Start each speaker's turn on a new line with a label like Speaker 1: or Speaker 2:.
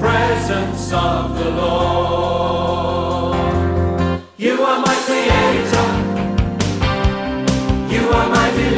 Speaker 1: presence of the Lord. You are my creator, you are my deliverer.